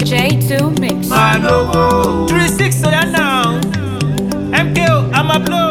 J2 Mix. My logo 3-6 so that now MKO, I'm a blow.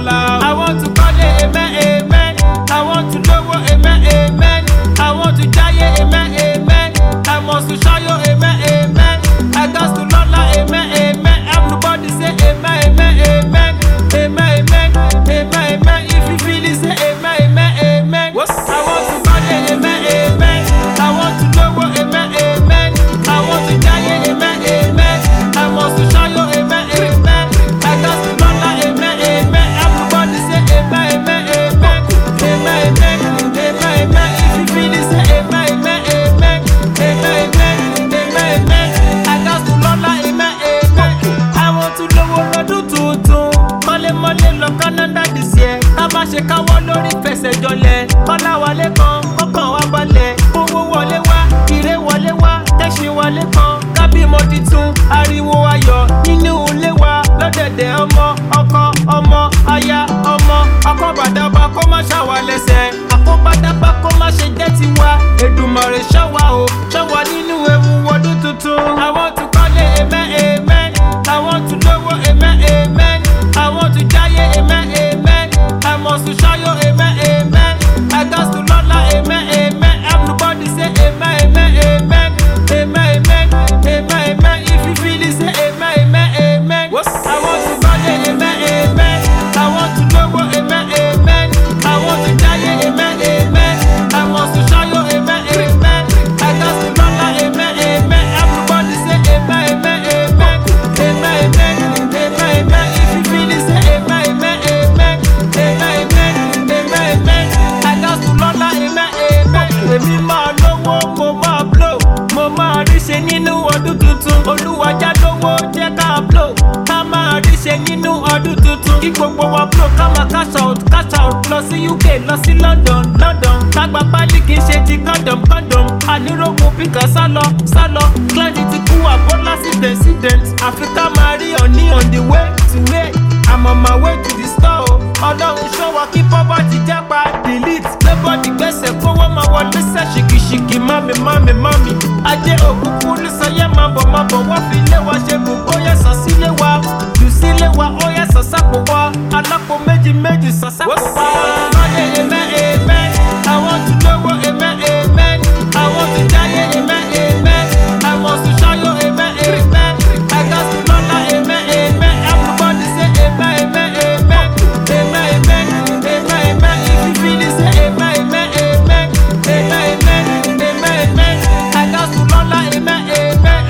I want to call it amen, amen. I want to know what amen, amen. I want to die, amen, amen. I must to show you, amen, amen. I got to lola, amen, amen. Everybody say amen, amen, amen. Amen, amen, amen, amen. If you feel it, say amen, amen, amen. I want to call it amen, amen. I want to know what amen, amen. I want to die, amen, amen. I must to show you, amen, amen. I got to lola, amen, amen. Everybody say amen, amen, amen. Amen, amen, amen, amen. If you feel it, say amen, amen, amen. Amen, amen, amen, amen. I got to lola, amen, amen. I want to know what do tuntun. Mọ́lé lọ Canada this year. Ká má ṣe káwọ́ lórí fẹsẹ̀ jọlẹ̀. Kọ́lá wọlé kan, kọ́kàn wá balẹ̀. Owó wọlé wá, ire wọlé wá. Tẹ́sí wọlé kan, kábímọ titun. Ariwo ayọ̀ nínú ilé wa. Lọ́dẹ̀dẹ̀ ọmọ, ọkọ, ọmọ, aya, ọmọ. Ọkọ bàdàbà kó má ṣàwà lẹ́sẹ̀. Àkóbádàbà kó má ṣe jẹ́ tiwa. Èdùmàrè ṣọ́ wa o, ṣọ́ wa nínú ewu ọdún tuntun. I want to call it amen, amen. I want to know what amen, amen. I want to die, amen, amen. I must to show you, amen, amen. I got to lola, amen, amen. Everybody say amen, amen, amen. Amen, amen, amen, amen. If you feel it, say amen, amen, amen. I want to die, amen, amen. I want to know what amen, amen. I want to die, amen, amen. I must to show you, amen, amen. I got to lola, amen, amen. Everybody say amen, amen, amen. Amen, amen, amen, amen. If you feel it, say amen, amen, amen. Amen, amen, amen, amen. I got to lola, amen, amen. Èmi máa lówó, mo máa blow. Mo máa rí ṣe nínú ọdún tuntun. Olúwa já lówó jẹ́ ká blow. Ká máa rí ṣe nínú ọdún tuntun. Kí gbogbo wa blow ká máa cash out, cash out. Lọ sí UK, lọ sí London, London. Ká gba pálí kì í ṣe ti condom, condom. Ànírògùn píkà sálọ, sálọ. Client ti kú àbọ́lá accident. Africa máa rí ọ̀ní on the way to where. I'm on my way to the store. Ọlọ́run ṣọ́ wa kí poverty jápa delete. Nobody gbẹ́sẹ̀ kówó máa wọlé sẹ́ ṣìkìṣìkì mami mami mami. Ajé òkùnkùn ní sọyẹ́ máa bọ̀ wọ́n fi lé wa ṣe gbogbo yẹn sọ sílé wa. Jù sílé wa ó yẹ sọ sápò wa. Alápò méjì sọ sápò wa. Ọlọ́dẹ amen amen. I want to know what amen amen. I want to die amen amen. I want to show you amen amen. I got to lola amen amen. Everybody say amen amen amen. Amen amen amen amen. If you feel it say amen amen amen. Amen amen amen amen. I got to lola amen amen.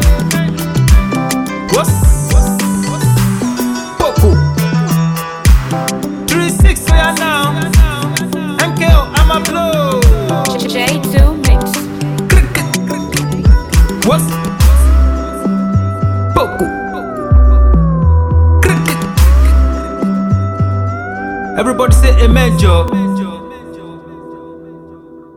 What's Poco 3-6 so ya now. MKO, I'm a blow. J2 Mix. What's Poco? Everybody say amen, Joe.